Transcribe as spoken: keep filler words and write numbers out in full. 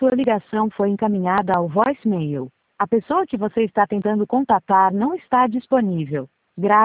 sua ligação foi encaminhada ao voicemail. A pessoa que você está tentando contatar não está disponível. Gra